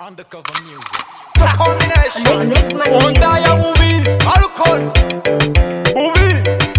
Undercover music. The combination. Ontaya bubi, Falcon. bubi.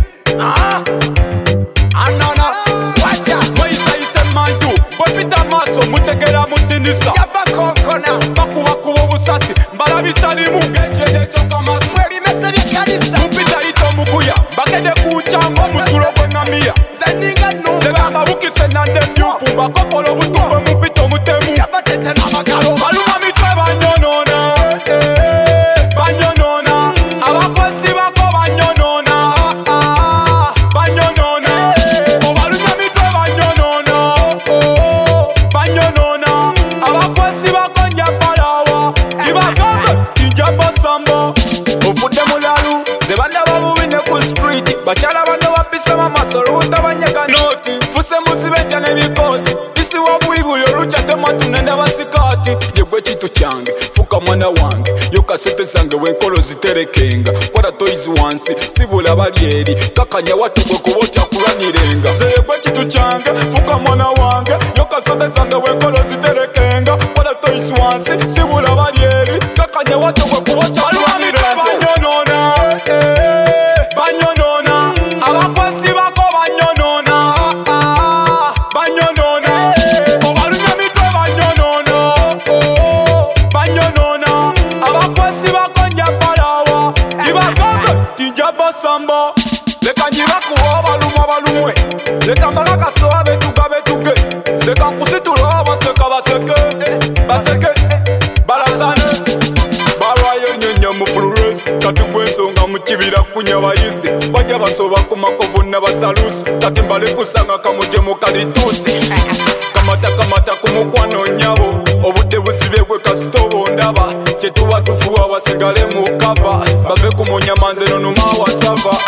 Anana. Watch out. Moisa ise mandu, bopita maso mutegera mutinisa. Yaba konkona. Bakuba kubo busasi, mbala bisalimu genjede choka maso. Sweri mese bikanisa. Mpita ito muguya, bakede kuchango musulo kwenamia. Zeninga numba. Lebamba bukise nande myufu, bakopolo butuwe mupito mutemu. Yaba tete na magalo. Baluma mitwe banyonona, banyonona. Abakozi bako banyonona, banyonona. Obaluma mitwe banyonona, banyonona. Abakozi bako njabalawa, kibagambe kinjaba sambo. Ovudde mulalu, ze banda babubi ne ku street. Bakyala bano bapisa mamaso oluuta banyega noti. Fuse muzibe etya n'ebikosi. Isi wabwibuli olukyatema tunenda basikati. Yegwe kitu kyange, fuka mwana wange. Yo kasete zange wenkolo ziterekenga. Kwata toyizi wansi, sibula bali eri. Kakanya watugwe kuba otya kulanirenga. Ze yegwe kitu kyange, fuka mwana wange. Yo kasete zange wenkolo ziterekenga. Kwata toyizi wansi, sibula bali eri. Kakanya watugwe kuba otya kulanirenga. Banyonona, banyonona. Abakozi bako banyonona, banyonona. Obalumya mitwe banyonona, banyonona. Abakozi bako njabalawa, kibagambe tinjaba samba. Leka njibakuwa obaluma balumwe, leka mbakakasowa betuga betuge. Seka nkusitula baseka baseke, baseke balasane. Balwayo nyonya mu flores, kati gwensonga mu kibira kunya bayisi. Bajja basoba ku makovu n'abasalusi, kati mbale kusanga kamuje mu kalituusi. Kamata kamata ku mukwano nyabo, obudde busibe gwe kasitobo ndaba. Kyetuba tufuwa basigale mu kava, bave ku munyamanze nonuma wasava.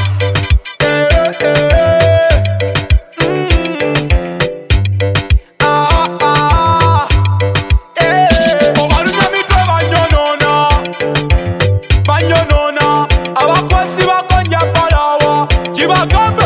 Obalumya mitwe banyonona, banyonona. Abakozi bako njabalawa, kibagambe